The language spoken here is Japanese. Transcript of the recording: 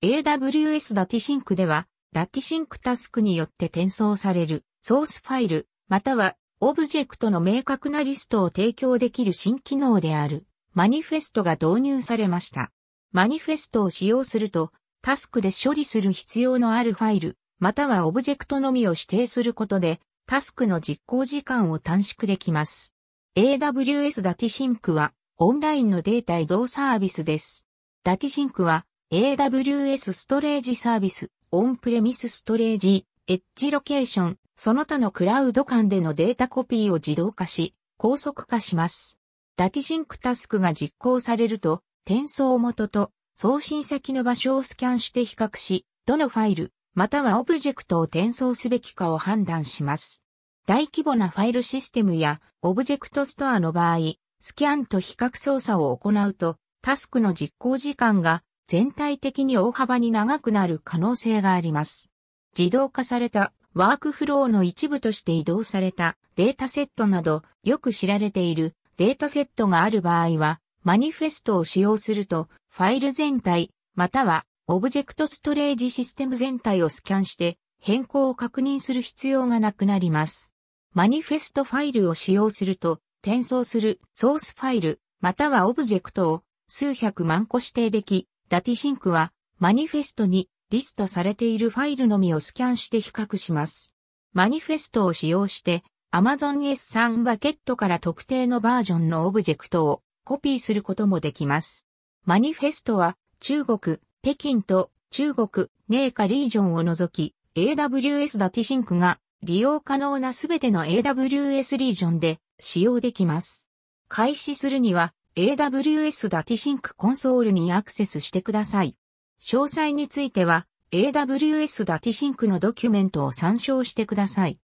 AWS ダティシンクでは、ダティシンクタスクによって転送されるソースファイル、またはオブジェクトの明確なリストを提供できる新機能であるマニフェストが導入されました。マニフェストを使用すると、タスクで処理する必要のあるファイル、またはオブジェクトのみを指定することで、タスクの実行時間を短縮できます。AWS ダティシンクは、オンラインのデータ移動サービスです。ダティシンクは、AWS ストレージサービス、オンプレミスストレージ、エッジロケーション、その他のクラウド間でのデータコピーを自動化し、高速化します。ダティシンクタスクが実行されると、転送元と送信先の場所をスキャンして比較し、どのファイル、またはオブジェクトを転送すべきかを判断します。大規模なファイルシステムやオブジェクトストアの場合、スキャンと比較操作を行うと、タスクの実行時間が全体的に大幅に長くなる可能性があります。自動化されたワークフローの一部として移動されたデータセットなどよく知られているデータセットがある場合は、マニフェストを使用すると、ファイル全体、またはオブジェクトストレージシステム全体をスキャンして変更を確認する必要がなくなります。マニフェストファイルを使用すると、転送するソースファイル、またはオブジェクトを数百万個指定でき、ダティシンクはマニフェストにリストされているファイルのみをスキャンして比較します。マニフェストを使用して Amazon S3 バケットから特定のバージョンのオブジェクトをコピーすることもできます。マニフェストは中国、北京と中国、寧夏リージョンを除き AWS ダティシンクが利用可能なすべての AWS リージョンで使用できます。開始するには AWS ダティシンクコンソールにアクセスしてください。詳細については AWS ダティシンクのドキュメントを参照してください。